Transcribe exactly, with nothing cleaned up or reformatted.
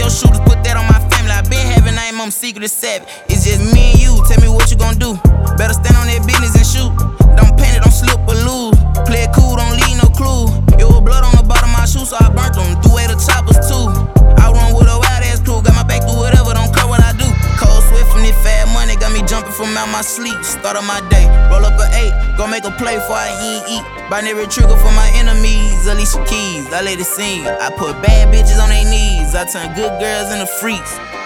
your shooters, put that on my family. I been having name, I'm secret savage. It's just me and you, tell me what you gon' do. Better stand on that business and shoot. Don't panic, don't slip or lose. Play it cool, don't leave no clue. It was blood on the bottom of my shoe, so I burnt them. Threw away the choppers too. I run with a wild ass crew, got my back through whatever, don't care what I do. Cold swift from this fat money, got me jumping from out my sleep. Start of my day, roll up an eight, go make a play before I eat, eat. Binary trigger for my enemies, Alicia Keys, I lay the scene. I put bad bitches on their knees, I turn good girls into freaks.